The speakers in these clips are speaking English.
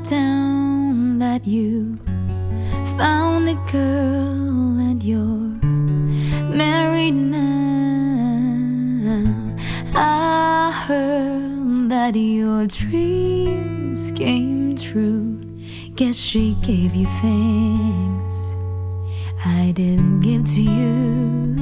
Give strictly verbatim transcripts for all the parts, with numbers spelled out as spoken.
down that you found a girl and you're married now. I heard that your dreams came true. Guess she gave you things I didn't give to you.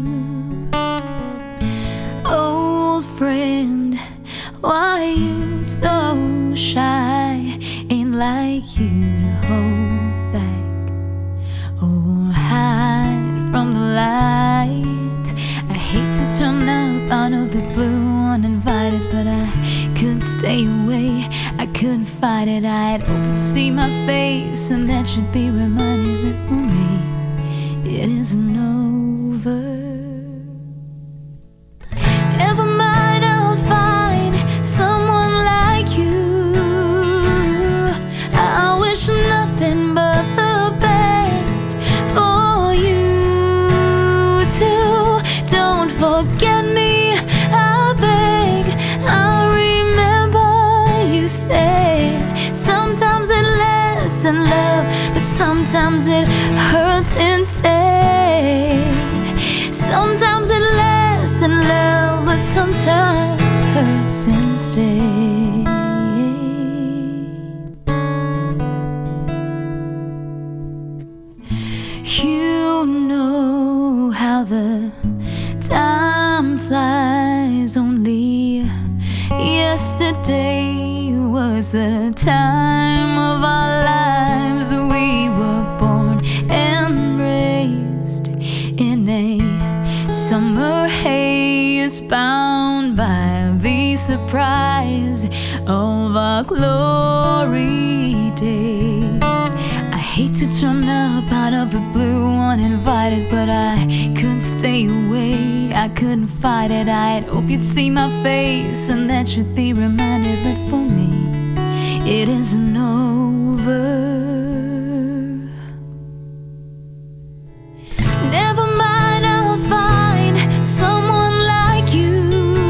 Old friend, why you so shy? Ain't like you to hold back or hide from the light. I hate to turn up out of the blue uninvited, but I couldn't stay away, I couldn't fight it. I'd hope you'd see my face, and that should be reminded that for me it isn't over. Never mind, I'll find someone like you. I wish nothing but the best for you too. Don't forget me, I beg. I remember you said sometimes it lasts in love, but sometimes it hurts instead. Sometimes it lasts in love, but sometimes hurts instead. You know how the time flies. Only yesterday was the time of our lives. We were born and raised in a summer haze, bound by the surprise of our glory days. I hate to turn up out of the blue uninvited, but I couldn't stay away, I couldn't fight it. I'd hope you'd see my face, and that should be reminded that for me it isn't over. Never mind, I'll find someone like you.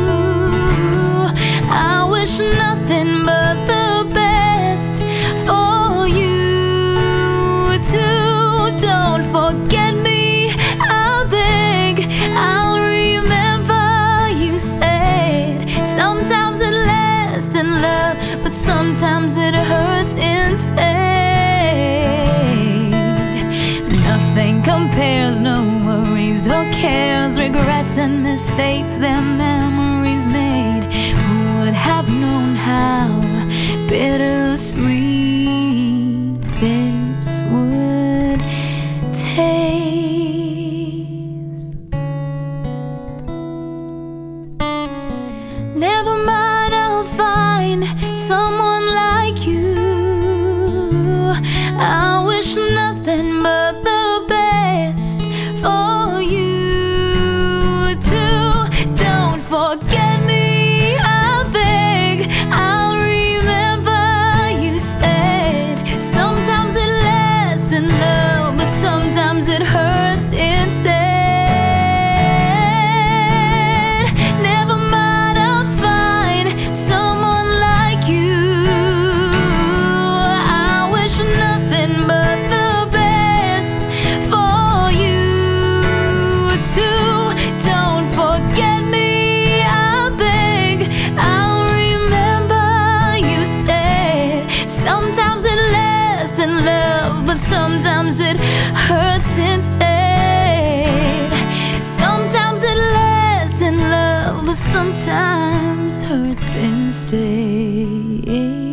I wish nothing but the best for you too. Don't forget me, I beg. I'll remember you said sometimes it lasts in love, but sometimes it hurts instead. Nothing compares, no worries or cares, regrets and mistakes, their memories made. Who would have known how bittersweet this would taste? Never mind, I'll find someone like you. I wish nothing but the best for you too. Don't forget me, I beg. I'll remember you said sometimes it lasts in love, but sometimes it hurts instead. Never mind, I'll find someone like you. I wish nothing but the best for you too. Don't forget me, I beg. I'll remember you said sometimes it lasts in love, but sometimes it hurts instead. Sometimes it lasts in love, but sometimes hurts instead.